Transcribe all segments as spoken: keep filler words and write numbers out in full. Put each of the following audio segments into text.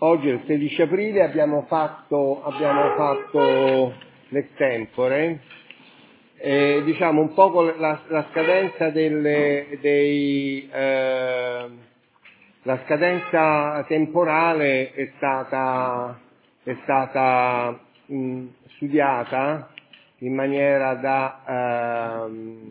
oggi è il sedici aprile, abbiamo fatto, abbiamo fatto l'extempore, eh, diciamo un po' la, la scadenza delle, dei, eh, la scadenza temporale è stata, è stata mh, studiata in maniera da, ehm,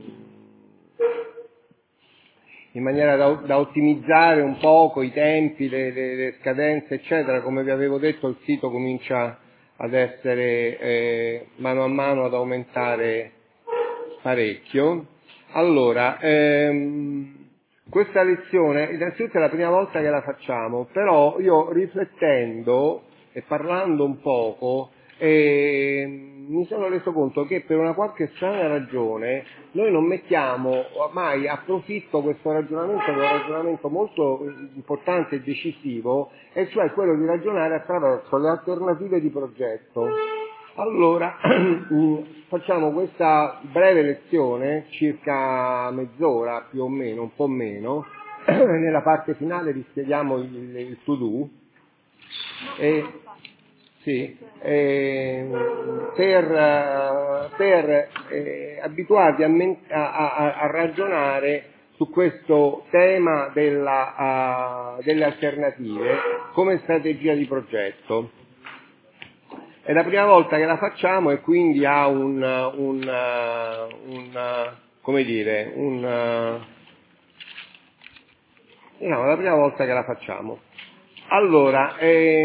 in maniera da, da ottimizzare un poco i tempi, le, le, le scadenze, eccetera. Come vi avevo detto, il sito comincia ad essere eh, mano a mano ad aumentare parecchio. Allora, ehm, questa lezione, innanzitutto è la prima volta che la facciamo, però io riflettendo e parlando un poco, eh, mi sono reso conto che per una qualche strana ragione noi non mettiamo mai a profitto questo ragionamento, che è un ragionamento molto importante e decisivo, e cioè quello di ragionare attraverso le alternative di progetto. Allora, facciamo questa breve lezione, circa mezz'ora più o meno, un po' meno. Nella parte finale vi spieghiamo il, il to-do. E, sì, e, per, per eh, abituarvi a, men- a, a, a ragionare su questo tema della, uh, delle alternative come strategia di progetto. È la prima volta che la facciamo e quindi ha un, un, un come dire, un, no, è la prima volta che la facciamo. Allora,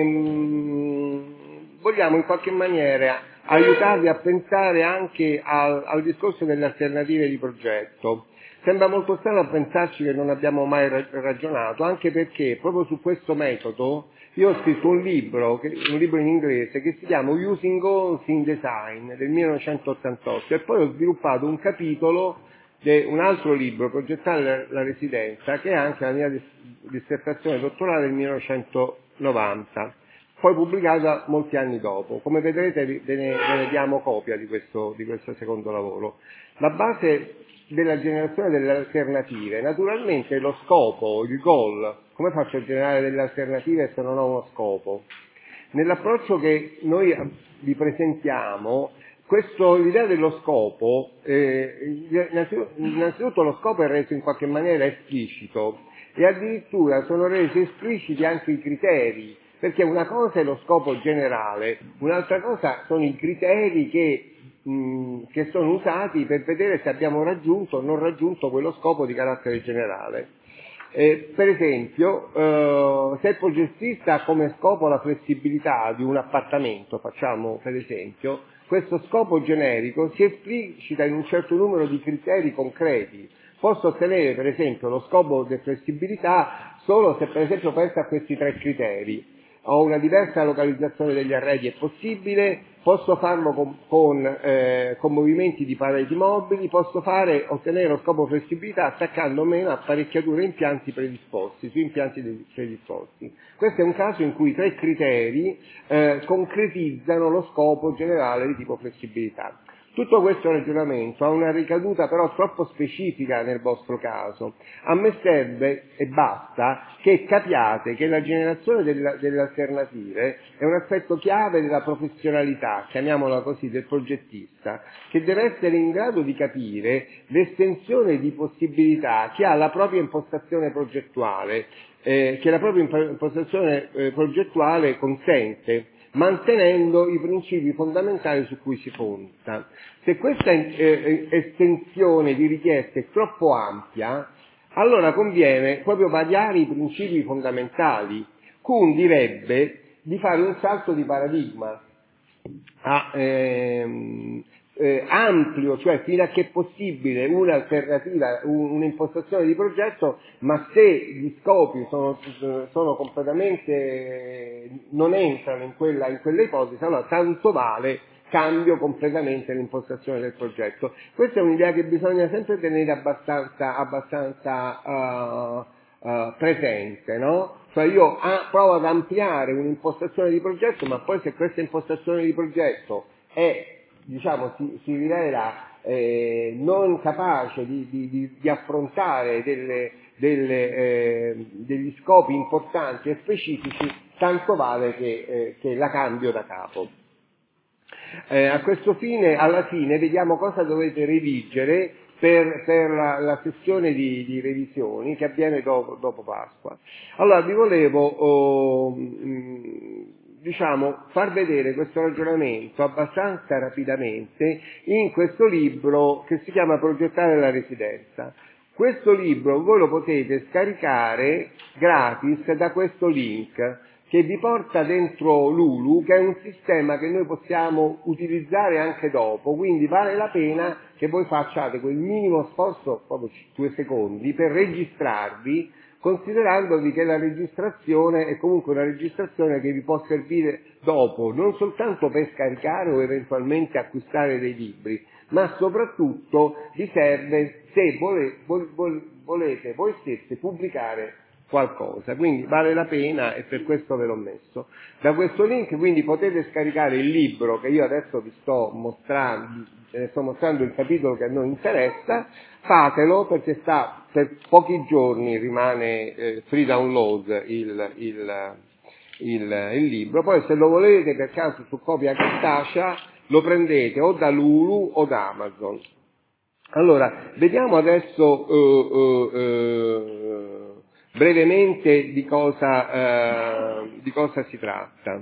ehm, vogliamo in qualche maniera aiutarvi a pensare anche al, al discorso delle alternative di progetto. Sembra molto strano a pensarci che non abbiamo mai ragionato, anche perché proprio su questo metodo io ho scritto un libro, un libro in inglese, che si chiama Using Goals in Design del millenovecentottantotto, e poi ho sviluppato un capitolo di un altro libro, Progettare la residenza, che è anche la mia dissertazione dottorale del millenovecentonovanta, poi pubblicata molti anni dopo. Come vedrete ve ne, ve ne diamo copia di questo, di questo secondo lavoro. La base della generazione delle alternative, naturalmente lo scopo, il goal. Come faccio a generare delle alternative se non ho uno scopo? Nell'approccio che noi vi presentiamo, questo, l'idea dello scopo, eh, innanzitutto lo scopo è reso in qualche maniera esplicito e addirittura sono resi espliciti anche i criteri, perché una cosa è lo scopo generale, un'altra cosa sono i criteri che, mh, che sono usati per vedere se abbiamo raggiunto o non raggiunto quello scopo di carattere generale. Eh, per esempio, eh, se il progettista ha come scopo la flessibilità di un appartamento, facciamo per esempio, questo scopo generico si esplicita in un certo numero di criteri concreti. Posso ottenere per esempio lo scopo di flessibilità solo se per esempio penso a questi tre criteri. Ho una diversa localizzazione degli arredi, è possibile, posso farlo con, con, eh, con movimenti di pareti mobili, posso fare, ottenere lo scopo flessibilità attaccando meno apparecchiature e impianti predisposti, su impianti predisposti. Questo è un caso in cui tre criteri eh, concretizzano lo scopo generale di tipo flessibilità. Tutto questo ragionamento ha una ricaduta però troppo specifica nel vostro caso. A me serve e basta che capiate che la generazione delle, delle alternative è un aspetto chiave della professionalità, chiamiamola così, del progettista, che deve essere in grado di capire l'estensione di possibilità che ha la propria impostazione progettuale, eh, che la propria impostazione eh, progettuale consente, mantenendo i principi fondamentali su cui si fonda. Se questa eh, estensione di richieste è troppo ampia, allora conviene proprio variare i principi fondamentali. Kuhn direbbe di fare un salto di paradigma a, ehm, eh, ampio, cioè fino a che è possibile un'alternativa, un, un'impostazione di progetto, ma se gli scopi sono, sono completamente, non entrano in quella, in quella ipotesi, allora tanto vale cambio completamente l'impostazione del progetto. Questa è un'idea che bisogna sempre tenere abbastanza, abbastanza uh, uh, presente, no? Cioè io ah, provo ad ampliare un'impostazione di progetto, ma poi se questa impostazione di progetto è, diciamo, si, si rivela eh, non capace di, di, di, di affrontare delle, delle, eh, degli scopi importanti e specifici, tanto vale che, eh, che la cambio da capo. Eh, a questo fine, alla fine, vediamo cosa dovete redigere per, per la, la sessione di, di revisioni che avviene dopo, dopo Pasqua. Allora, vi volevo, oh, mh, diciamo, far vedere questo ragionamento abbastanza rapidamente in questo libro che si chiama Progettare la residenza. Questo libro voi lo potete scaricare gratis da questo link che vi porta dentro Lulu, che è un sistema che noi possiamo utilizzare anche dopo, quindi vale la pena che voi facciate quel minimo sforzo, proprio due secondi, per registrarvi, considerandovi che la registrazione è comunque una registrazione che vi può servire dopo, non soltanto per scaricare o eventualmente acquistare dei libri, ma soprattutto vi serve se vole, vol, vol, volete voi stessi pubblicare qualcosa, quindi vale la pena e per questo ve l'ho messo. Da questo link quindi potete scaricare il libro che io adesso vi sto mostrando, eh, sto mostrando il capitolo che a noi interessa, fatelo perché sta per pochi giorni, rimane eh, free download il, il, il, il libro, poi se lo volete per caso su copia cartacea lo prendete o da Lulu o da Amazon. Allora, vediamo adesso uh, uh, uh, brevemente di cosa, uh, di cosa si tratta.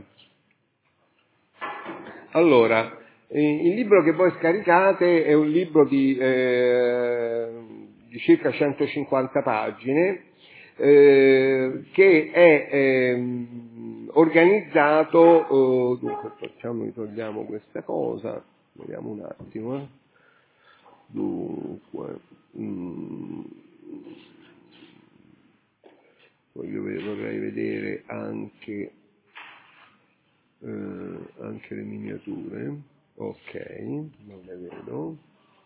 Allora, il libro che voi scaricate è un libro di, eh, di circa centocinquanta pagine eh, che è eh, organizzato, eh, dunque facciamo, togliamo questa cosa, vediamo un attimo, eh. Dunque, mm, voglio, vorrei vedere anche, eh, anche le miniature, ok, non le vedo,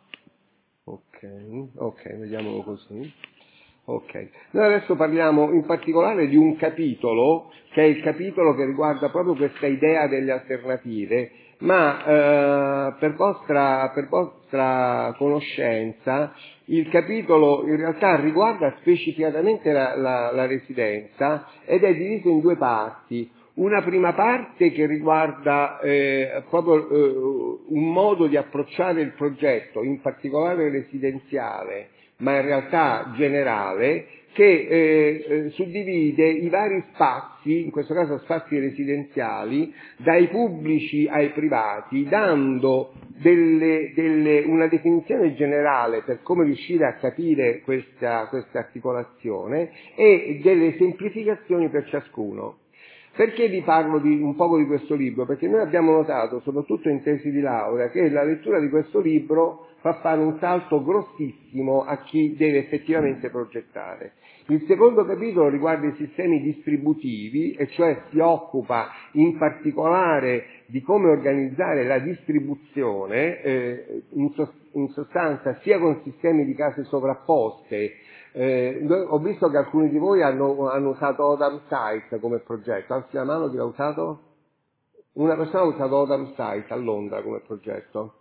ok, ok, vediamolo così. Ok, noi adesso parliamo in particolare di un capitolo, che è il capitolo che riguarda proprio questa idea delle alternative, ma eh, per, vostra, per vostra conoscenza il capitolo in realtà riguarda specificatamente la, la, la residenza ed è diviso in due parti. Una prima parte che riguarda eh, proprio eh, un modo di approcciare il progetto, in particolare residenziale, ma in realtà generale, che eh, eh, suddivide i vari spazi, in questo caso spazi residenziali, dai pubblici ai privati, dando delle, delle, una definizione generale per come riuscire a capire questa, questa articolazione e delle semplificazioni per ciascuno. Perché vi parlo di un poco di questo libro? Perché noi abbiamo notato, soprattutto in tesi di laurea, che la lettura di questo libro fa fare un salto grossissimo a chi deve effettivamente progettare. Il secondo capitolo riguarda i sistemi distributivi, e cioè si occupa in particolare di come organizzare la distribuzione, eh, in, sos- in sostanza sia con sistemi di case sovrapposte. Eh, ho visto che alcuni di voi hanno, hanno usato Odam Site come progetto. Alzi la mano, chi l'ha usato? Una persona ha usato Odam Site a Londra come progetto.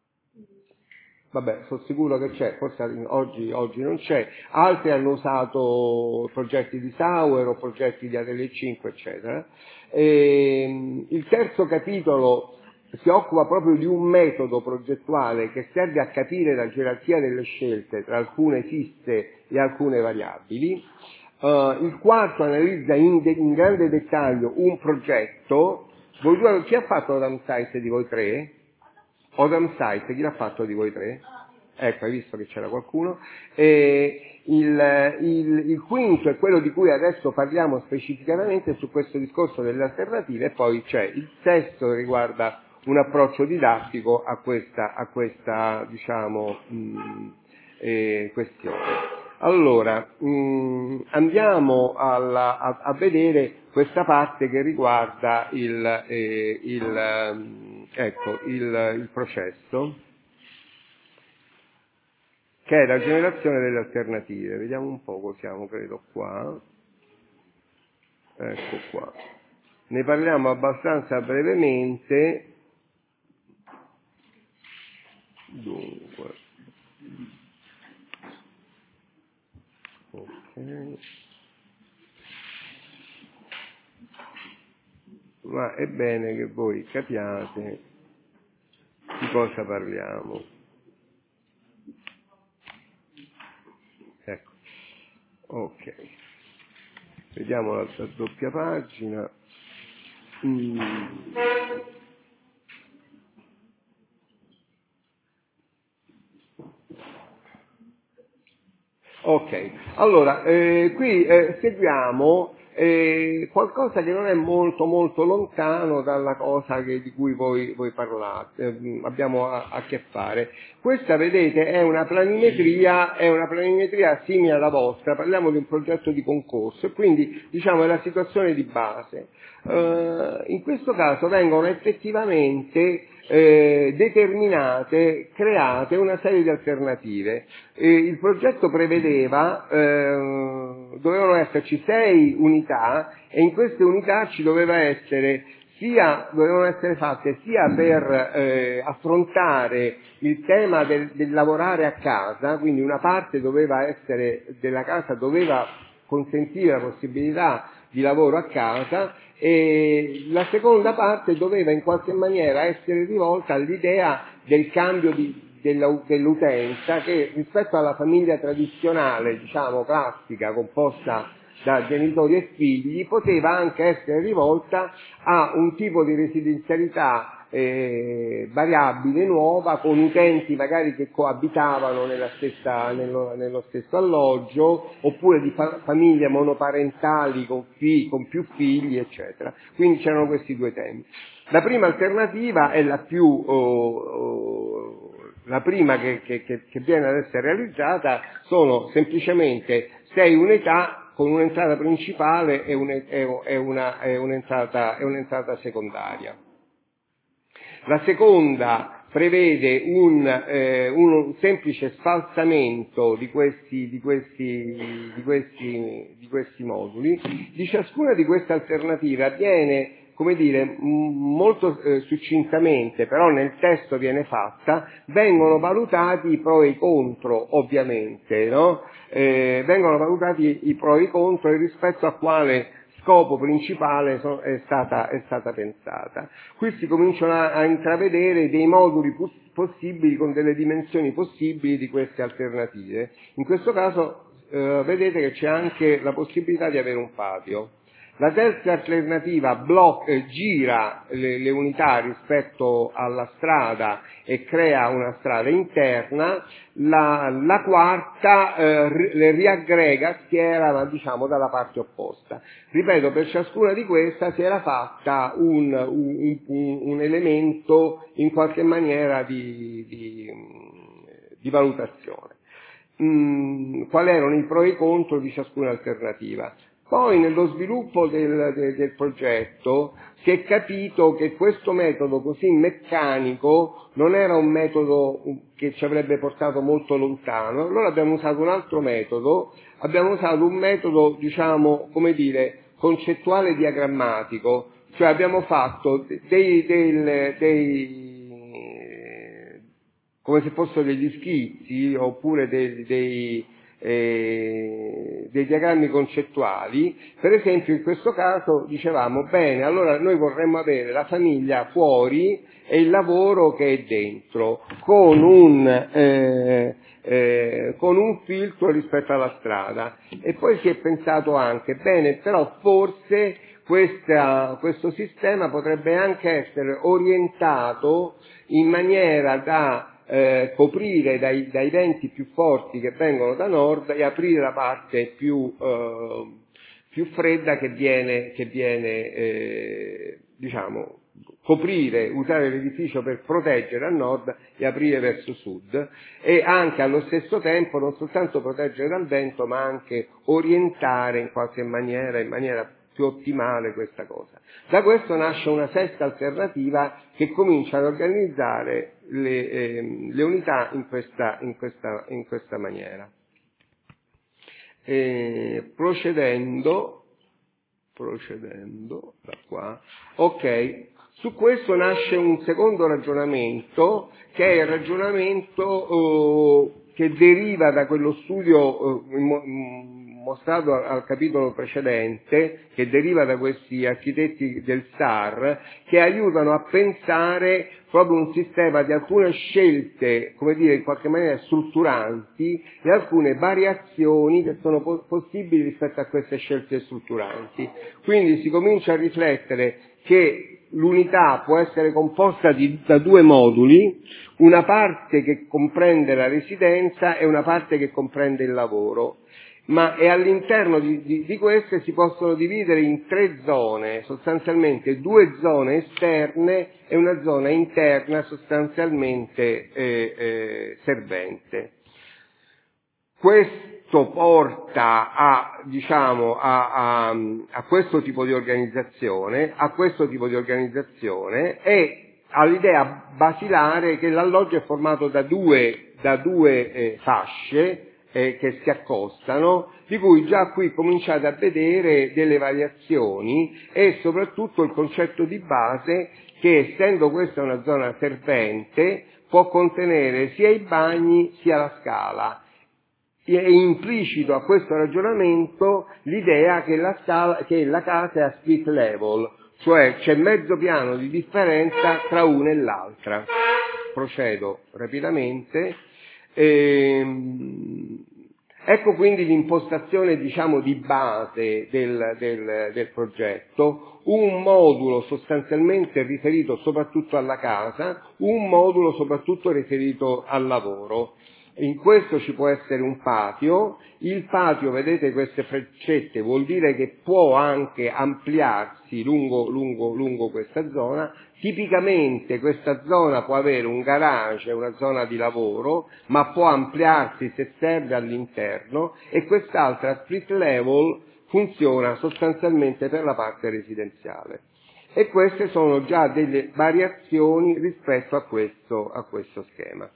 Vabbè, sono sicuro che c'è, forse oggi, oggi non c'è. Altri hanno usato progetti di Sauer o progetti di A T L cinque, eccetera. E, il terzo capitolo si occupa proprio di un metodo progettuale che serve a capire la gerarchia delle scelte tra alcune fisse e alcune variabili. Uh, il quarto analizza in, de- in grande dettaglio un progetto. Voi due, chi ha fatto Odam Site di voi tre? Odam Site, chi l'ha fatto di voi tre? Ecco, hai visto che c'era qualcuno. E il, il, il quinto è quello di cui adesso parliamo specificatamente su questo discorso delle alternative, e poi c'è il sesto che riguarda un approccio didattico a questa, a questa diciamo, mh, eh, questione. Allora, mh, andiamo alla, a, a vedere questa parte che riguarda il, eh, il, ecco, il, il processo, che è la generazione delle alternative. Vediamo un po', siamo credo qua. Ecco qua. Ne parliamo abbastanza brevemente. Dunque. Ok. Okay. Ma è bene che voi capiate di cosa parliamo. Ecco, ok. Vediamo la, la doppia pagina. Mm. Ok, allora, eh, qui eh, seguiamo eh, qualcosa che non è molto molto lontano dalla cosa che, di cui voi, voi parlate, eh, abbiamo a, a che fare. Questa, vedete, è una planimetria, è una planimetria simile alla vostra, parliamo di un progetto di concorso, e quindi diciamo è la situazione di base. Uh, in questo caso vengono effettivamente eh, determinate, create una serie di alternative. E il progetto prevedeva, eh, dovevano esserci sei unità, e in queste unità ci doveva essere sia, dovevano essere fatte sia per eh, affrontare il tema del, del lavorare a casa, quindi una parte doveva essere, della casa doveva consentire la possibilità di lavoro a casa, e la seconda parte doveva in qualche maniera essere rivolta all'idea del cambio di, della, dell'utenza, che rispetto alla famiglia tradizionale, diciamo classica, composta da genitori e figli, poteva anche essere rivolta a un tipo di residenzialità eh, variabile, nuova, con utenti magari che coabitavano nella stessa, nello, nello stesso alloggio, oppure di fa- famiglie monoparentali con, fi- con più figli, eccetera. Quindi c'erano questi due temi. La prima alternativa è la più oh, oh, la prima che, che, che viene ad essere realizzata, sono semplicemente sei unità con un'entrata principale e, un, e, una, e un'entrata, e un'entrata secondaria. La seconda prevede un, eh, un semplice sfalsamento di questi, di, questi, di, questi, di questi moduli. Di ciascuna di queste alternative avviene, come dire, m- molto eh, succintamente, però nel testo viene fatta, vengono valutati i pro e i contro, ovviamente, no? Eh, vengono valutati i pro e i contro e rispetto a quale scopo principale è stata, è stata pensata. Qui si cominciano a, a intravedere dei moduli possibili con delle dimensioni possibili di queste alternative. In questo caso eh, vedete che c'è anche la possibilità di avere un patio. La terza alternativa bloc- eh, gira le, le unità rispetto alla strada e crea una strada interna. La, la quarta eh, ri, le riaggrega a schiera, ma diciamo dalla parte opposta. Ripeto, per ciascuna di queste si era fatta un, un, un, un elemento in qualche maniera di, di, di valutazione. Mm, quali erano i pro e i contro di ciascuna alternativa? Poi nello sviluppo del, del, del progetto si è capito che questo metodo così meccanico non era un metodo che ci avrebbe portato molto lontano, allora abbiamo usato un altro metodo, abbiamo usato un metodo, diciamo, come dire, concettuale diagrammatico, cioè abbiamo fatto dei, dei, dei come se fossero degli schizzi oppure dei, dei Eh, dei diagrammi concettuali. Per esempio in questo caso dicevamo bene, allora noi vorremmo avere la famiglia fuori e il lavoro che è dentro, con un, eh, eh, con un filtro rispetto alla strada, e poi si è pensato anche bene, però forse questa, questo sistema potrebbe anche essere orientato in maniera da Eh, coprire dai, dai venti più forti che vengono da nord e aprire la parte più, eh, più fredda che viene, che viene eh, diciamo, coprire, usare l'edificio per proteggere a nord e aprire verso sud, e anche allo stesso tempo non soltanto proteggere dal vento ma anche orientare in qualche maniera, in maniera più ottimale questa cosa. Da questo nasce una sesta alternativa che comincia ad organizzare le, eh, le unità in questa, in questa, in questa maniera. E procedendo, procedendo da qua, ok, su questo nasce un secondo ragionamento, che è il ragionamento eh, che deriva da quello studio eh, mostrato al, al capitolo precedente, che deriva da questi architetti del S A R, che aiutano a pensare proprio un sistema di alcune scelte, come dire, in qualche maniera strutturanti, e alcune variazioni che sono po- possibili rispetto a queste scelte strutturanti. Quindi si comincia a riflettere che l'unità può essere composta di, da due moduli, una parte che comprende la residenza e una parte che comprende il lavoro, ma e all'interno di, di, di queste si possono dividere in tre zone, sostanzialmente due zone esterne e una zona interna sostanzialmente eh, eh, servente. Questo porta a, diciamo, a, a, a questo tipo di organizzazione, a questo tipo di organizzazione e all'idea basilare che l'alloggio è formato da due, da due eh, fasce eh, che si accostano, di cui già qui cominciate a vedere delle variazioni e soprattutto il concetto di base che, essendo questa una zona servente, può contenere sia i bagni sia la scala. È implicito a questo ragionamento l'idea che la, scala, che la casa è a split level, cioè c'è mezzo piano di differenza tra una e l'altra. Procedo rapidamente. Ehm, ecco quindi l'impostazione, diciamo, di base del, del, del progetto, un modulo sostanzialmente riferito soprattutto alla casa, un modulo soprattutto riferito al lavoro. In questo ci può essere un patio, il patio, vedete queste freccette, vuol dire che può anche ampliarsi lungo, lungo, lungo questa zona. Tipicamente questa zona può avere un garage, una zona di lavoro, ma può ampliarsi se serve all'interno, e quest'altra split level funziona sostanzialmente per la parte residenziale. E queste sono già delle variazioni rispetto a questo, a questo schema.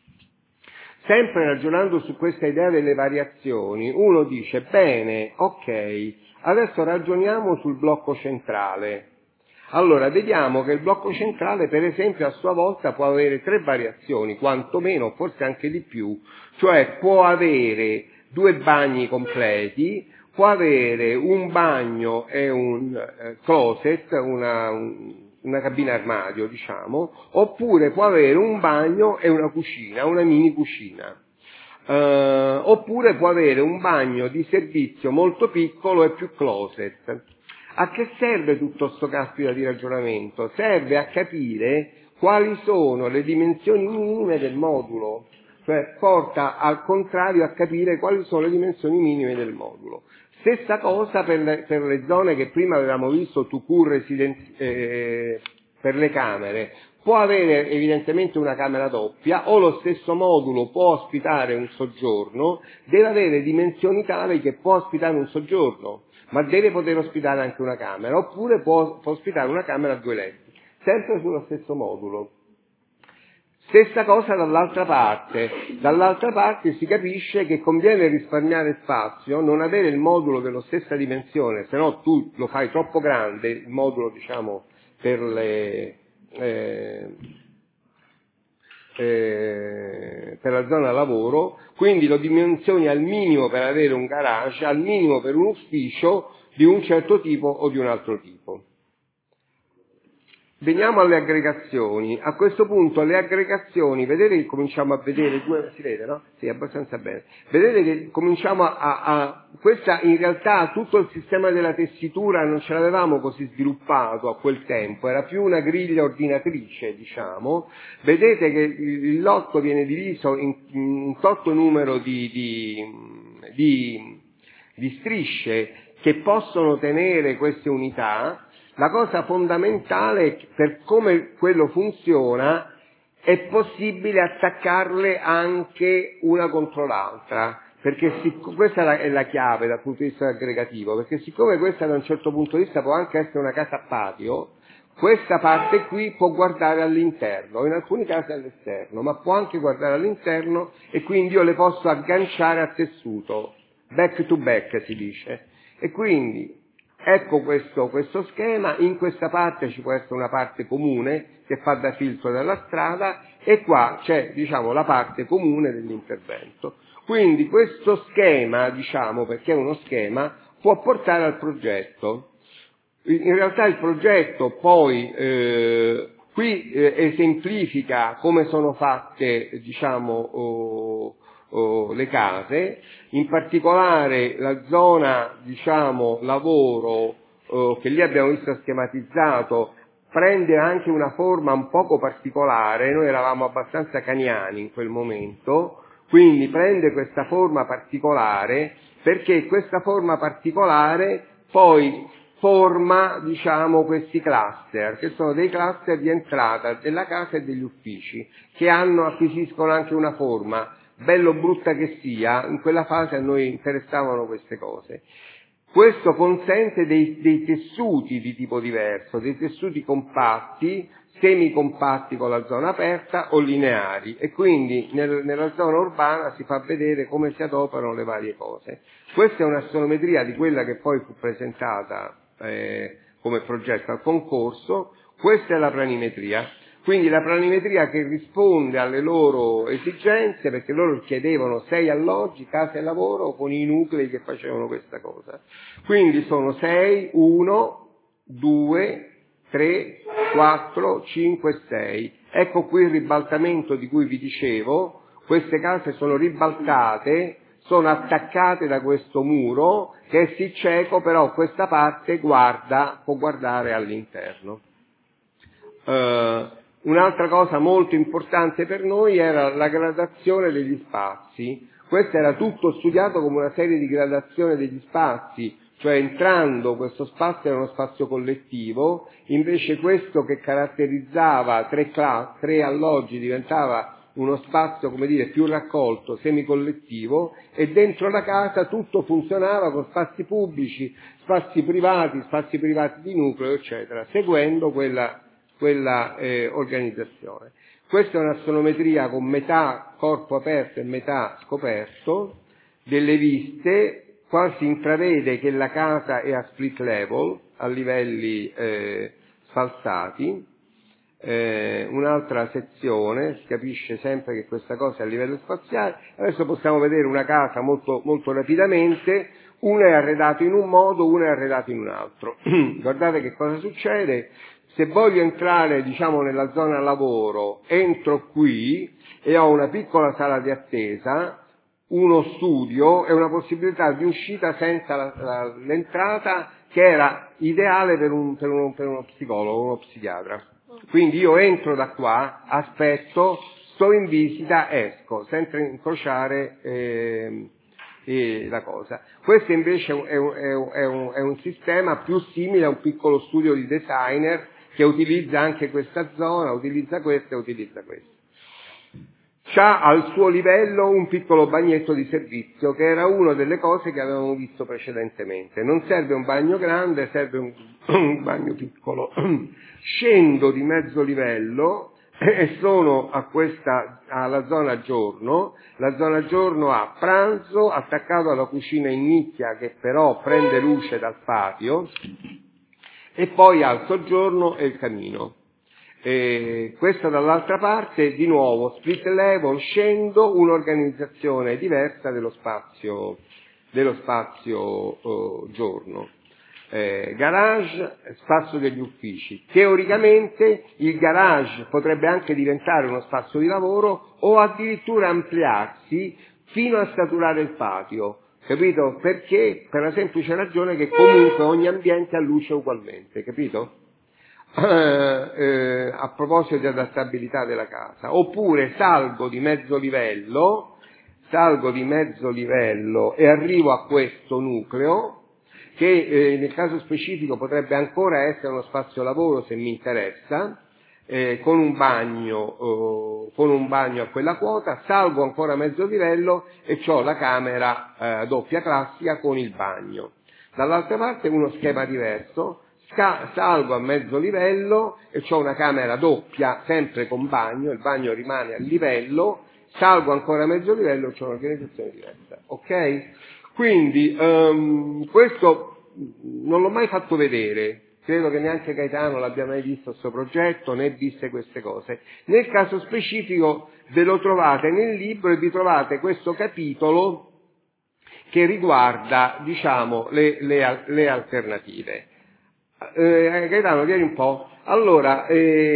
Sempre ragionando su questa idea delle variazioni, uno dice, bene, ok, adesso ragioniamo sul blocco centrale. Allora, vediamo che il blocco centrale, per esempio, a sua volta può avere tre variazioni, quantomeno, forse anche di più, cioè può avere due bagni completi, può avere un bagno e un eh, closet, una, un, una cabina armadio, diciamo, oppure può avere un bagno e una cucina, una mini cucina. Uh, oppure può avere un bagno di servizio molto piccolo e più closet. A che serve tutto sto caspita di ragionamento? Serve a capire quali sono le dimensioni minime del modulo, cioè porta al contrario a capire quali sono le dimensioni minime del modulo. Stessa cosa per le, per le zone che prima avevamo visto, tout court residenzi- eh, per le camere. Può avere evidentemente una camera doppia, o lo stesso modulo può ospitare un soggiorno, deve avere dimensioni tali che può ospitare un soggiorno, ma deve poter ospitare anche una camera, oppure può, può ospitare una camera a due letti, sempre sullo stesso modulo. Stessa cosa dall'altra parte, dall'altra parte si capisce che conviene risparmiare spazio, non avere il modulo della stessa dimensione, se no tu lo fai troppo grande, il modulo, diciamo, per le... Eh, eh, per la zona lavoro, quindi lo dimensioni al minimo per avere un garage, al minimo per un ufficio di un certo tipo o di un altro tipo. Veniamo alle aggregazioni. A questo punto le aggregazioni, vedete che cominciamo a vedere due, si vede, no? Sì, abbastanza bene. Vedete che cominciamo a, a, a questa in realtà tutto il sistema della tessitura non ce l'avevamo così sviluppato a quel tempo, era più una griglia ordinatrice, diciamo. Vedete che il lotto viene diviso in, in un tot numero di, di, di, di strisce che possono tenere queste unità. La cosa fondamentale è che per come quello funziona è possibile attaccarle anche una contro l'altra, perché sic- questa è la, è la chiave dal punto di vista aggregativo, perché siccome questa da un certo punto di vista può anche essere una casa a patio, questa parte qui può guardare all'interno, in alcuni casi all'esterno, ma può anche guardare all'interno e quindi io le posso agganciare a tessuto, back to back si dice, e quindi ecco questo, questo schema. In questa parte ci può essere una parte comune che fa da filtro dalla strada e qua c'è, diciamo, la parte comune dell'intervento. Quindi questo schema, diciamo, perché è uno schema, può portare al progetto. In realtà il progetto poi eh, qui eh, esemplifica come sono fatte, diciamo, oh, oh, le case, in particolare la zona, diciamo, lavoro, oh, che lì abbiamo visto schematizzato, prende anche una forma un poco particolare. Noi eravamo abbastanza caniani in quel momento, quindi prende questa forma particolare perché questa forma particolare poi forma, diciamo, questi cluster, che sono dei cluster di entrata della casa e degli uffici, che hanno, acquisiscono anche una forma, bello o brutta che sia. In quella fase a noi interessavano queste cose. Questo consente dei, dei tessuti di tipo diverso, dei tessuti compatti, semicompatti con la zona aperta o lineari, e quindi nel, nella zona urbana si fa vedere come si adoperano le varie cose. Questa è un'astrometria di quella che poi fu presentata eh, come progetto al concorso. Questa è la planimetria. Quindi la planimetria che risponde alle loro esigenze, perché loro chiedevano sei alloggi, casa e lavoro con i nuclei che facevano questa cosa. Quindi sono sei, uno, due, tre, quattro, cinque, sei. Ecco qui il ribaltamento di cui vi dicevo. Queste case sono ribaltate, sono attaccate da questo muro che è sì cieco, però questa parte guarda, può guardare all'interno. Uh, Un'altra cosa molto importante per noi era la gradazione degli spazi. Questo era tutto studiato come una serie di gradazione degli spazi, cioè entrando questo spazio era uno spazio collettivo, invece questo che caratterizzava tre, class, tre alloggi diventava uno spazio, come dire, più raccolto, semicollettivo, e dentro la casa tutto funzionava con spazi pubblici, spazi privati, spazi privati di nucleo, eccetera, seguendo quella quella eh, organizzazione. Questa è un'astrometria con metà corpo aperto e metà scoperto, delle viste. Qua si intravede che la casa è a split level, a livelli eh, sfalsati. Eh, un'altra sezione, si capisce sempre che questa cosa è a livello spaziale. Adesso possiamo vedere una casa molto, molto rapidamente. Una è arredata in un modo, una è arredata in un altro. Guardate che cosa succede. Se voglio entrare, diciamo, nella zona lavoro, entro qui e ho una piccola sala di attesa, uno studio e una possibilità di uscita senza la, la, l'entrata, che era ideale per, un, per, uno, per uno psicologo, uno psichiatra. Quindi io entro da qua, aspetto, sto in visita, esco, senza incrociare eh, eh, la cosa. Questo invece è un, è, un, è, un, è un sistema più simile a un piccolo studio di designer, che utilizza anche questa zona, utilizza questa e utilizza questa. C'ha al suo livello un piccolo bagnetto di servizio, che era una delle cose che avevamo visto precedentemente. Non serve un bagno grande, serve un, un bagno piccolo. Scendo di mezzo livello e sono a questa, alla zona giorno. La zona giorno ha pranzo attaccato alla cucina in nicchia, che però prende luce dal patio, e poi al soggiorno e il camino. E questa dall'altra parte, di nuovo, split level, scendo, un'organizzazione diversa dello spazio, dello spazio eh, giorno. Eh, garage, spazio degli uffici. Teoricamente il garage potrebbe anche diventare uno spazio di lavoro o addirittura ampliarsi fino a saturare il patio. Capito? Perché? Per la semplice ragione che comunque ogni ambiente ha luce ugualmente, capito? Eh, eh, a proposito di adattabilità della casa. Oppure salgo di mezzo livello, salgo di mezzo livello e arrivo a questo nucleo, che eh, nel caso specifico potrebbe ancora essere uno spazio lavoro se mi interessa, eh, con un bagno, eh, con un bagno a quella quota. Salgo ancora mezzo livello e ho la camera eh, doppia classica con il bagno. Dall'altra parte uno schema diverso, sca- salgo a mezzo livello e ho una camera doppia sempre con bagno, il bagno rimane a livello, salgo ancora a mezzo livello e ho un'organizzazione diversa, ok? Quindi um, questo non l'ho mai fatto vedere, credo che neanche Gaetano l'abbia mai visto questo progetto, né viste queste cose. Nel caso specifico ve lo trovate nel libro e vi trovate questo capitolo che riguarda, diciamo, le, le, le alternative. Eh, Gaetano, vieni un po'. Allora,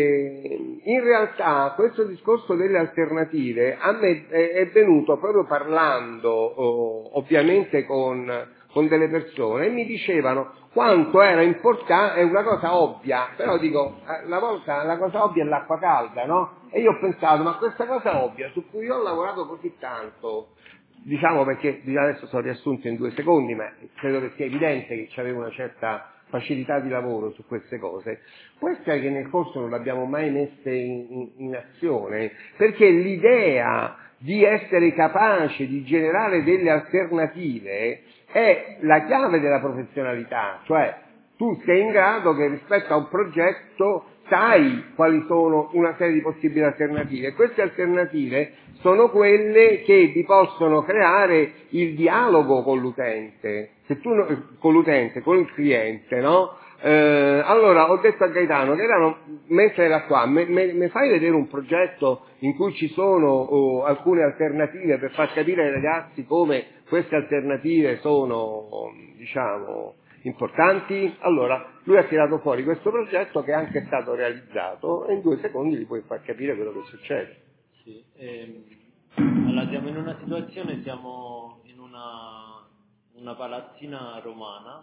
eh, in realtà questo discorso delle alternative a me è, è venuto proprio parlando oh, ovviamente con, con delle persone e mi dicevano quanto era importante, è una cosa ovvia, però dico, la volta la cosa ovvia è l'acqua calda, no? E io ho pensato, ma questa cosa ovvia su cui io ho lavorato così tanto, diciamo perché adesso sono riassunto in due secondi, ma credo che sia evidente che c'avevo una certa facilità di lavoro su queste cose, queste che nel corso non l'abbiamo mai messe in, in, in azione, perché l'idea di essere capace di generare delle alternative è la chiave della professionalità, cioè tu sei in grado che rispetto a un progetto sai quali sono una serie di possibili alternative e queste alternative sono quelle che vi possono creare il dialogo con l'utente, se tu con l'utente, con il cliente, no? Eh, allora ho detto a Gaetano, Gaetano mentre era qua, mi fai vedere un progetto in cui ci sono oh, alcune alternative per far capire ai ragazzi come queste alternative sono, diciamo, importanti? Allora, lui ha tirato fuori questo progetto che è anche stato realizzato e in due secondi gli puoi far capire quello che succede. Sì, ehm, allora siamo in una situazione, siamo in una, una palazzina romana,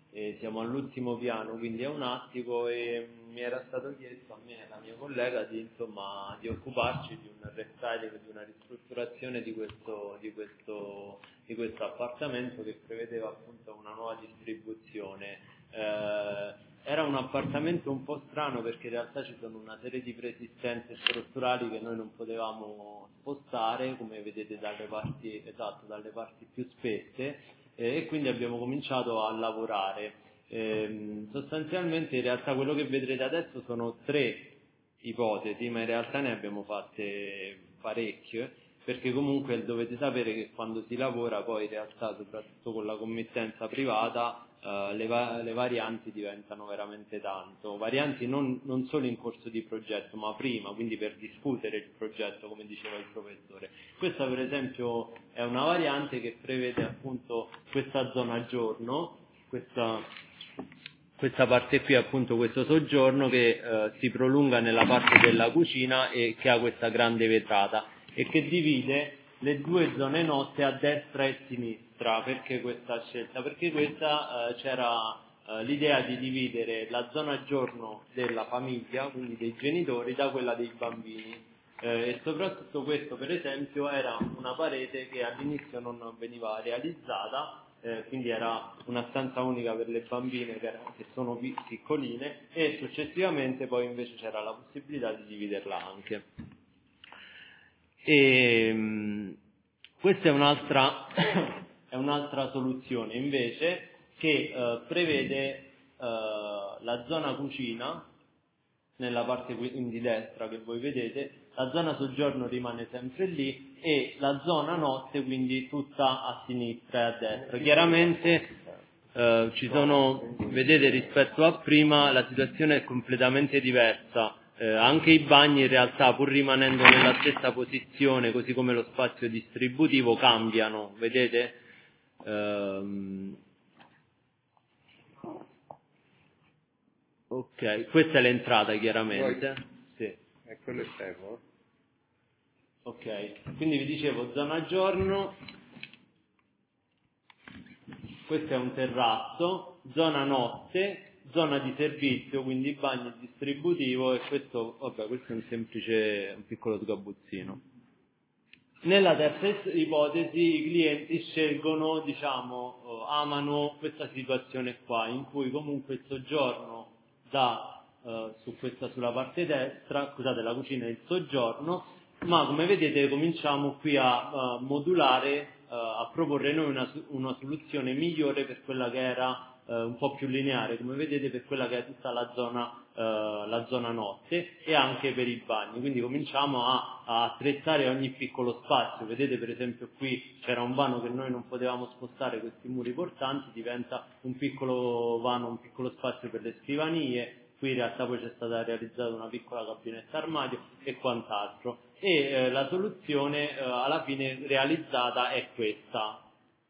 e siamo all'ultimo piano, quindi è un attico e mi era stato chiesto a me e alla mia collega di, insomma, di occuparci di un restyling, di una ristrutturazione di questo, di questo, di questo appartamento che prevedeva appunto una nuova distribuzione. Eh, era un appartamento un po' strano perché in realtà ci sono una serie di preesistenze strutturali che noi non potevamo spostare, come vedete dalle parti, esatto, dalle parti più spesse, e quindi abbiamo cominciato a lavorare. Eh, sostanzialmente in realtà quello che vedrete adesso sono tre ipotesi, ma in realtà ne abbiamo fatte parecchie, perché comunque dovete sapere che quando si lavora poi in realtà, soprattutto con la committenza privata, Uh, le, va- le varianti diventano veramente tanto, varianti non, non solo in corso di progetto ma prima, quindi per discutere il progetto, come diceva il professore. Questa per esempio è una variante che prevede appunto questa zona giorno, questa, questa parte qui appunto, questo soggiorno che uh, si prolunga nella parte della cucina e che ha questa grande vetrata e che divide le due zone notte a destra e sinistra. Perché questa scelta? Perché questa eh, c'era eh, l'idea di dividere la zona giorno della famiglia, quindi dei genitori, da quella dei bambini. Eh, e soprattutto questo, per esempio, era una parete che all'inizio non veniva realizzata, eh, quindi era una stanza unica per le bambine che, era, che sono piccoline, e successivamente poi invece c'era la possibilità di dividerla anche. E questa è un'altra è un'altra soluzione invece che eh, prevede eh, la zona cucina nella parte quindi destra che voi vedete, la zona soggiorno rimane sempre lì e la zona notte quindi tutta a sinistra e a destra. Chiaramente eh, ci sono, vedete, rispetto a prima la situazione è completamente diversa. Eh, anche i bagni in realtà, pur rimanendo nella stessa posizione, così come lo spazio distributivo, cambiano, vedete? Ehm... Ok, questa è l'entrata chiaramente. Sì. È quello esterno. Ok, quindi vi dicevo zona giorno, questo è un terrazzo, zona notte, zona di servizio, quindi bagno distributivo, e questo, vabbè, questo è un semplice, un piccolo sgabuzzino. Nella terza ipotesi i clienti scelgono, diciamo, amano questa situazione qua, in cui comunque il soggiorno da eh, su questa sulla parte destra, scusate, la cucina è il soggiorno, ma come vedete cominciamo qui a uh, modulare, uh, a proporre noi una, una soluzione migliore per quella che era eh, un po' più lineare, come vedete, per quella che è tutta la zona Uh, la zona notte e anche per i bagni, quindi cominciamo a, a attrezzare ogni piccolo spazio. Vedete per esempio qui c'era un vano che noi non potevamo spostare, questi muri portanti, diventa un piccolo vano, un piccolo spazio per le scrivanie. Qui in realtà poi c'è stata realizzata una piccola cabinetta armadio e quant'altro, e eh, la soluzione eh, alla fine realizzata è questa.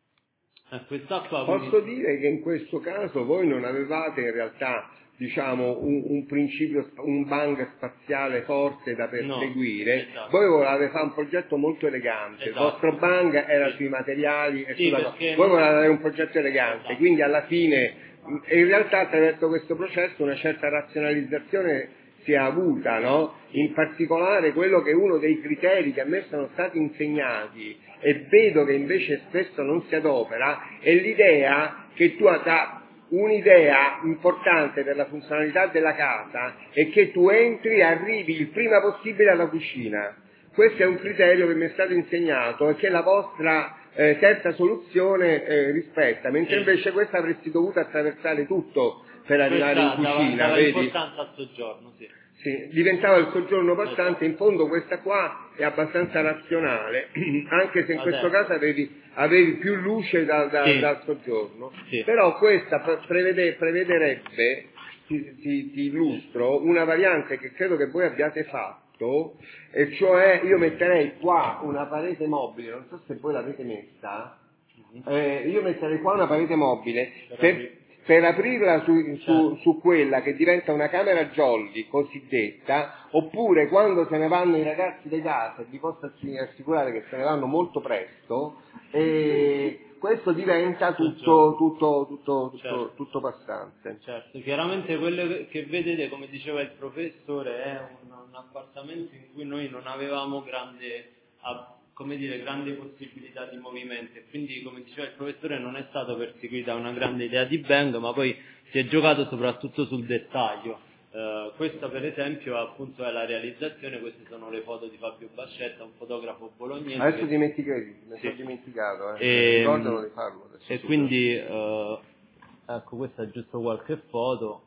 È questa qua, Posso quindi... dire che in questo caso voi non avevate in realtà, diciamo, un, un principio, un bang spaziale forte da perseguire, no, esatto. Voi volevate fare un progetto molto elegante, Esatto. il vostro bang era sì. sui materiali e sì, sulla... perché... voi volevate avere un progetto elegante, esatto. quindi alla fine, in realtà attraverso questo processo una certa razionalizzazione si è avuta, no? In particolare quello che è uno dei criteri che a me sono stati insegnati e vedo che invece spesso non si adopera, è l'idea che tu da un'idea importante per la funzionalità della casa è che tu entri e arrivi il prima possibile alla cucina. Questo è un criterio che mi è stato insegnato e che la vostra eh, terza soluzione eh, rispetta, mentre sì. invece questa avresti dovuto attraversare tutto per arrivare in cucina, dava, dava vedi? importanza al soggiorno, sì. Sì, diventava il soggiorno passante, in fondo questa qua è abbastanza razionale, anche se in questo caso avevi, avevi più luce da, da, sì. dal soggiorno, sì. però questa prevede, prevederebbe, ti, ti, ti illustro, una variante che credo che voi abbiate fatto, e cioè io metterei qua una parete mobile, non so se voi l'avete messa, eh, io metterei qua una parete mobile per, per aprirla su, su, su quella che diventa una camera jolly cosiddetta, oppure quando se ne vanno i ragazzi di casa, vi posso assicurare che se ne vanno molto presto, e questo diventa tutto, tutto, tutto, tutto, certo. tutto passante. Certo, chiaramente quello che vedete, come diceva il professore, è un, un appartamento in cui noi non avevamo grande, come dire, grande possibilità di movimento, e quindi, come diceva il professore, non è stato perseguita una grande idea di bang, ma poi si è giocato soprattutto sul dettaglio. Uh, questa per esempio appunto è la realizzazione, queste sono le foto di Fabio Bascetta, un fotografo bolognese. Adesso che... dimenticati, mi sì. sono dimenticato, eh. e, ricordano di farlo adesso. E quindi, uh, ecco, questa è giusto qualche foto.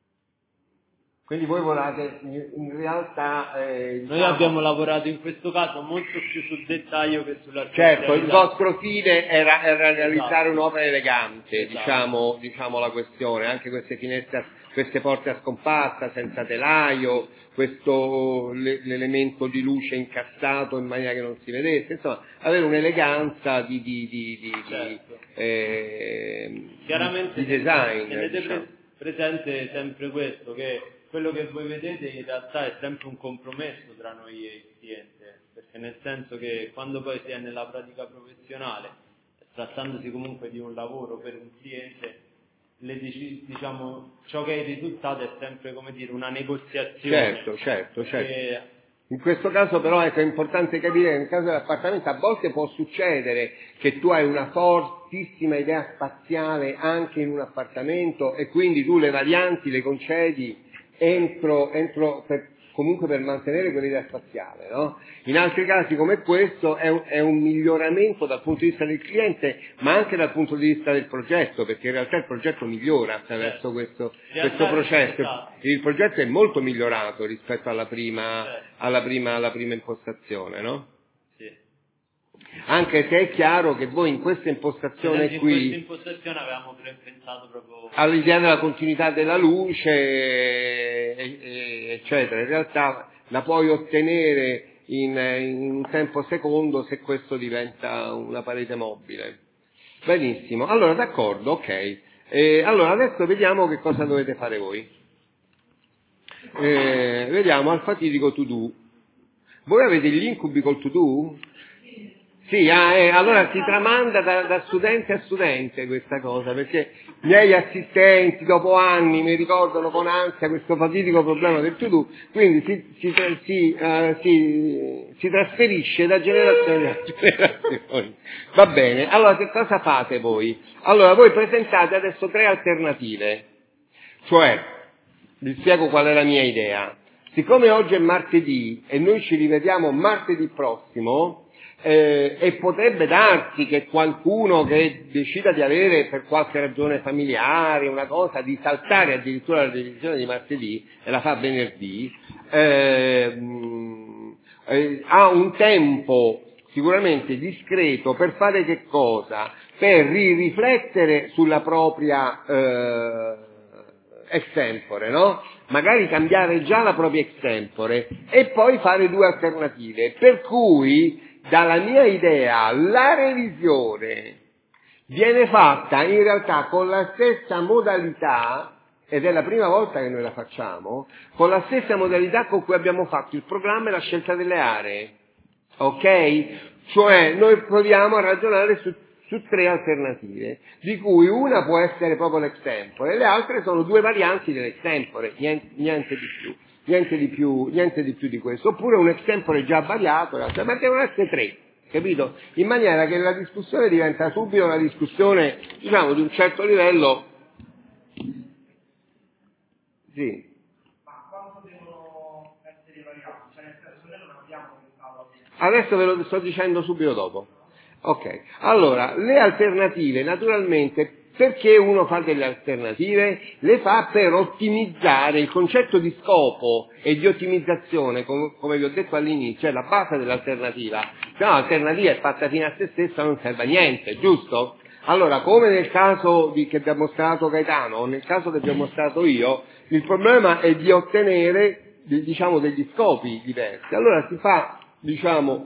Quindi voi volate, in realtà... Eh, diciamo, noi abbiamo lavorato in questo caso molto più sul dettaglio che sulla certo, il vostro fine era, era realizzare esatto. un'opera elegante, esatto. diciamo, diciamo la questione, anche queste finestre, queste porte a scomparsa, senza telaio, questo l'elemento di luce incassato in maniera che non si vedesse, insomma, avere un'eleganza di, di, di, di, certo. di, eh, chiaramente di design. tenete diciamo. presente sempre questo, che quello che voi vedete in realtà è sempre un compromesso tra noi e il cliente, perché nel senso che quando poi si è nella pratica professionale, trattandosi comunque di un lavoro per un cliente, le diciamo ciò che è il risultato è sempre, come dire, una negoziazione. Certo, certo, certo. Perché... In questo caso però ecco, è importante capire che nel caso dell'appartamento a volte può succedere che tu hai una fortissima idea spaziale anche in un appartamento e quindi tu le varianti le concedi entro, entro per, comunque per mantenere quell'idea spaziale, no? In altri casi come questo è un, è un miglioramento dal punto di vista del cliente, ma anche dal punto di vista del progetto, perché in realtà il progetto migliora attraverso questo, questo processo. Il progetto è molto migliorato rispetto alla prima, alla prima, alla prima impostazione, no? Anche se è chiaro che voi in questa impostazione in qui, questa impostazione avevamo pensato proprio all'idea della continuità della luce, eccetera, in realtà la puoi ottenere in, in un tempo secondo se questo diventa una parete mobile. Benissimo, allora d'accordo, ok. Eh, allora adesso vediamo che cosa dovete fare voi. Eh, vediamo al fatidico to do. Voi avete gli incubi col to do? Sì, ah, eh, allora si tramanda da, da studente a studente questa cosa, perché i miei assistenti dopo anni mi ricordano con ansia questo fatidico problema del to-do, quindi si, si, si, uh, si, si trasferisce da generazione a generazione. Va bene, allora che cosa fate voi? Allora voi presentate adesso tre alternative, cioè, vi spiego qual è la mia idea. Siccome oggi è martedì e noi ci rivediamo martedì prossimo, Eh, e potrebbe darsi che qualcuno che decida di avere per qualche ragione familiare una cosa, di saltare addirittura la decisione di martedì e la fa venerdì, eh, eh, ha un tempo sicuramente discreto per fare che cosa? Per riflettere sulla propria eh, extempore, no? Magari cambiare già la propria extempore e poi fare due alternative, per cui dalla mia idea la revisione viene fatta in realtà con la stessa modalità, ed è la prima volta che noi la facciamo, con la stessa modalità con cui abbiamo fatto il programma e la scelta delle aree, ok? Cioè noi proviamo a ragionare su, su tre alternative, di cui una può essere proprio l'extempore e le altre sono due varianti dell'extempore, niente, niente di più. Niente di più, niente di più di questo, oppure un extempore già variato, ma devono essere tre, capito? In maniera che la discussione diventa subito una discussione, diciamo, di un certo livello. Sì. Ma quanto devono essere variati? Cioè nel senso noi non abbiamo pensato. Adesso ve lo sto dicendo subito dopo. Ok, allora, le alternative naturalmente. Perché uno fa delle alternative? Le fa per ottimizzare il concetto di scopo e di ottimizzazione, com- come vi ho detto all'inizio, è la base dell'alternativa. Se no l'alternativa è fatta fino a se stessa, non serve a niente, giusto? Allora, come nel caso di, che abbiamo mostrato Gaetano, o nel caso che vi ho mostrato io, il problema è di ottenere, diciamo, degli scopi diversi. Allora si fa, diciamo,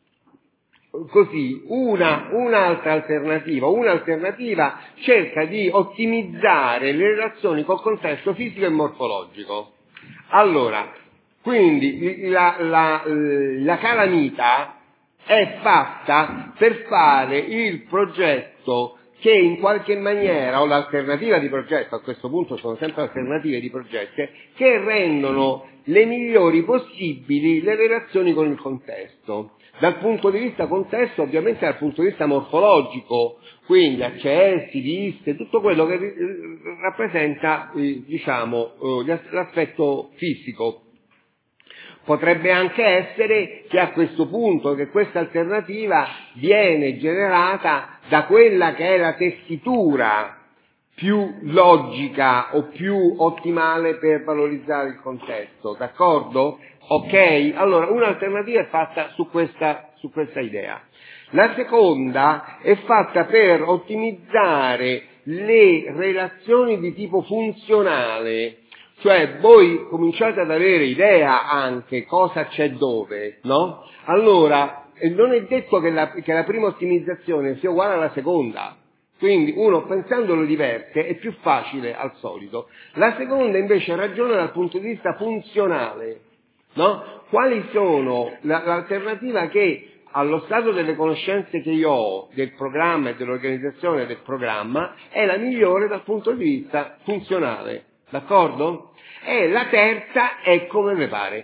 così, una, un'altra alternativa, un'alternativa cerca di ottimizzare le relazioni col contesto fisico e morfologico. Allora, quindi la, la, la calamita è fatta per fare il progetto che in qualche maniera, o l'alternativa di progetto, a questo punto sono sempre alternative di progetti, che rendono le migliori possibili le relazioni con il contesto. Dal punto di vista contesto, ovviamente dal punto di vista morfologico, quindi accessi, viste, tutto quello che rappresenta, eh, diciamo, eh, l'aspetto fisico. Potrebbe anche essere che a questo punto, che questa alternativa viene generata da quella che è la tessitura più logica o più ottimale per valorizzare il contesto, d'accordo? Ok? Allora, un'alternativa è fatta su questa, su questa idea. La seconda è fatta per ottimizzare le relazioni di tipo funzionale. Cioè voi cominciate ad avere idea anche cosa c'è dove, no? Allora, non è detto che la, che la prima ottimizzazione sia uguale alla seconda, quindi uno pensandolo diverse è più facile al solito. La seconda invece ragiona dal punto di vista funzionale, no? Quali sono la, l'alternativa che allo stato delle conoscenze che io ho del programma e dell'organizzazione del programma è la migliore dal punto di vista funzionale, d'accordo? E la terza è come vi pare.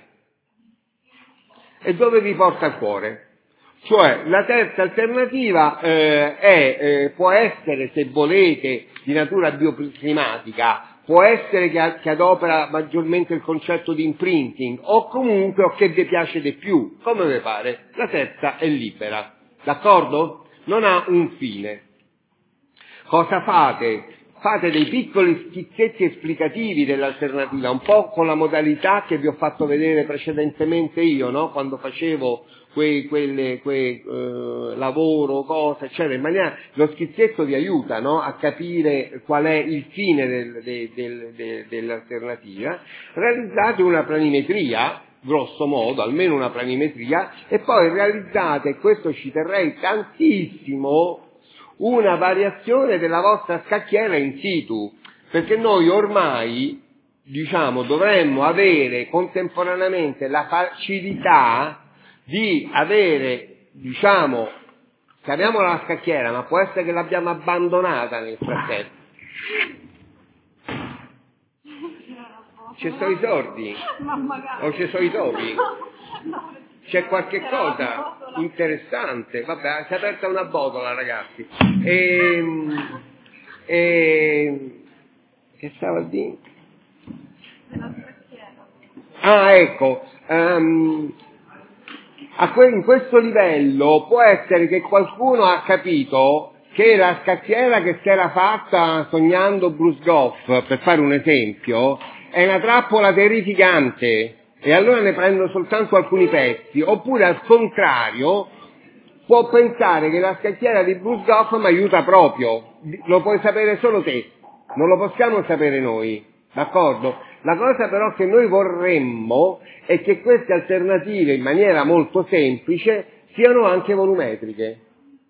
E dove vi porta il cuore? Cioè, la terza alternativa eh, è, eh, può essere, se volete, di natura bioclimatica, può essere che, che adopera maggiormente il concetto di imprinting, o comunque o che vi piace di più, come vi pare. La terza è libera, d'accordo? Non ha un fine. Cosa fate? Fate dei piccoli schizzetti esplicativi dell'alternativa, un po' con la modalità che vi ho fatto vedere precedentemente io, no? Quando facevo quei, quelle, quei eh, lavoro, cose, eccetera, in maniera, lo schizzetto vi aiuta, no? A capire qual è il fine del, del, del, del, dell'alternativa. Realizzate una planimetria, grosso modo, almeno una planimetria, e poi realizzate, e questo ci terrei tantissimo, una variazione della vostra scacchiera in situ, perché noi ormai, diciamo, dovremmo avere contemporaneamente la facilità di avere, diciamo, che abbiamo la scacchiera, ma può essere che l'abbiamo abbandonata nel frattempo. Ci sono i sordi? O ci sono i topi? C'è qualche cosa interessante? Vabbè, si è aperta una botola, ragazzi. E, e, che stava a dire? Ah, ecco. Um, a que- in questo livello può essere che qualcuno ha capito che la scacchiera che si era fatta sognando Bruce Goff, per fare un esempio, è una trappola terrificante e allora ne prendo soltanto alcuni pezzi, oppure al contrario può pensare che la scacchiera di Bruce Goff mi aiuta proprio, lo puoi sapere solo te, non lo possiamo sapere noi, d'accordo? La cosa però che noi vorremmo è che queste alternative in maniera molto semplice siano anche volumetriche,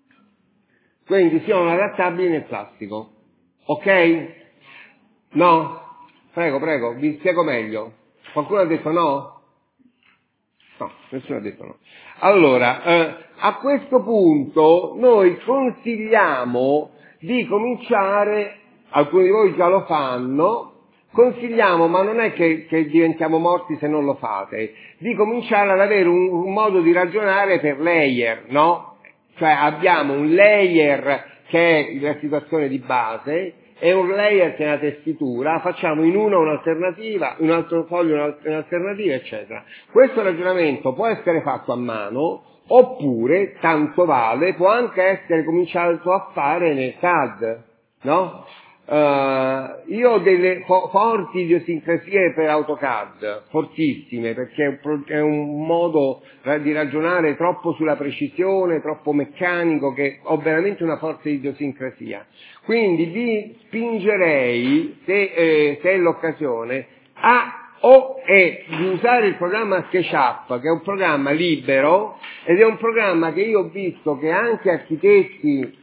quindi siano adattabili nel plastico, ok? No? Prego, prego, vi spiego meglio. Qualcuno ha detto no? No, nessuno ha detto no. Allora, eh, a questo punto noi consigliamo di cominciare, alcuni di voi già lo fanno, consigliamo, ma non è che, che diventiamo morti se non lo fate, di cominciare ad avere un, un modo di ragionare per layer, no? Cioè abbiamo un layer che è la situazione di base e un layer che è la tessitura, facciamo in uno un'alternativa, in un altro foglio un'alternativa, eccetera. Questo ragionamento può essere fatto a mano, oppure, tanto vale, può anche essere cominciato a fare nel C A D, no? Uh, io ho delle fo- forti idiosincrasie per AutoCAD, fortissime, perché è un, pro- è un modo ra- di ragionare troppo sulla precisione, troppo meccanico, che ho veramente una forte idiosincrasia. Quindi vi spingerei, se, eh, se è l'occasione, a o è di usare il programma SketchUp, che è un programma libero, ed è un programma che io ho visto che anche architetti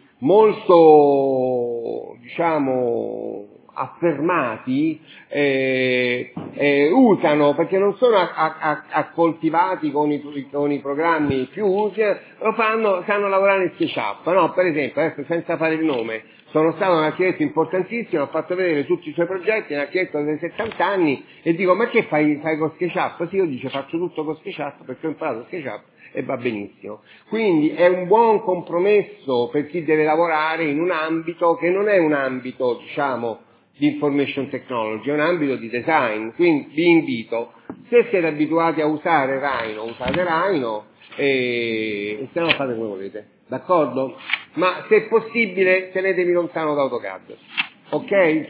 molto, diciamo, affermati eh, eh, usano, perché non sono accoltivati con i, con i programmi più usi, lo fanno, sanno lavorare in SketchUp, no? Per esempio, adesso senza fare il nome, sono stato un architetto importantissimo, ho fatto vedere tutti i suoi progetti, un architetto dei settanta anni, e dico, ma che fai, fai con SketchUp? Sì, io dice, faccio tutto con SketchUp perché ho imparato SketchUp e va benissimo. Quindi è un buon compromesso per chi deve lavorare in un ambito che non è un ambito, diciamo, di information technology, è un ambito di design. Quindi vi invito, se siete abituati a usare Rhino, usate Rhino, e, e se no fate come volete, d'accordo? Ma se è possibile tenetevi lontano da AutoCAD, ok?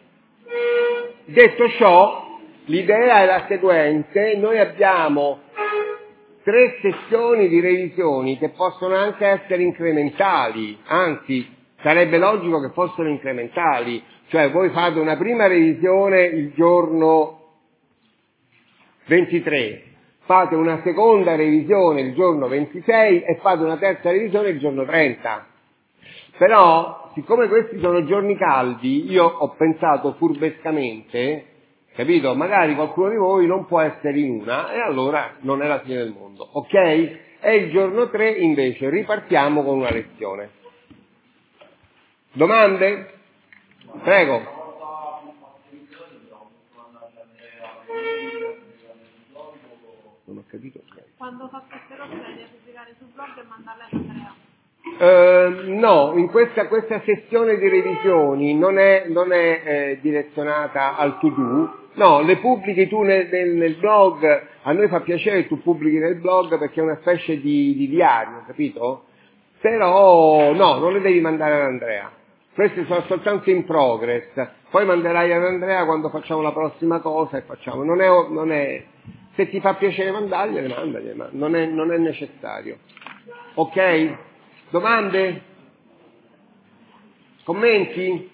Detto ciò, l'idea è la seguente: noi abbiamo tre sessioni di revisioni che possono anche essere incrementali, anzi sarebbe logico che fossero incrementali, cioè voi fate una prima revisione il giorno ventitré, fate una seconda revisione il giorno ventisei e fate una terza revisione il giorno trenta. Però, siccome questi sono giorni caldi, io ho pensato furbescamente, capito? Magari qualcuno di voi non può essere in una e allora non è la fine del mondo, ok? E il giorno tre invece ripartiamo con una lezione. Domande? Prego. Non ho capito. Quando fa queste cose le devi pubblicare sul blog e mandarle ad Andrea. Uh, no, in questa, questa sessione di revisioni non è, non è eh, direzionata al to-do, no, le pubblichi tu nel, nel, nel blog, a noi fa piacere che tu pubblichi nel blog perché è una specie di, di diario, capito? Però no, non le devi mandare ad Andrea, queste sono soltanto in progress, poi manderai ad Andrea quando facciamo la prossima cosa e facciamo, non è, non è se ti fa piacere mandargliele, mandagliele, ma non è, non è necessario, ok? Domande? Commenti?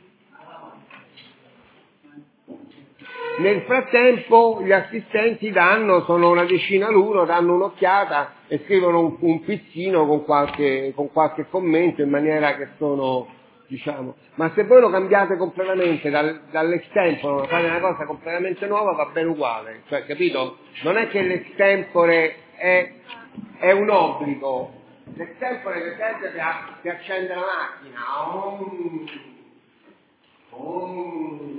Nel frattempo gli assistenti danno, sono una decina l'uno, danno un'occhiata e scrivono un, un pizzino con qualche, con qualche commento in maniera che sono, diciamo, ma se voi lo cambiate completamente dal, dall'extempore, fate una cosa completamente nuova, va bene uguale, cioè, capito? Non è che l'extempore è, è un obbligo. L'extempore per esempio che accende la macchina, um, um,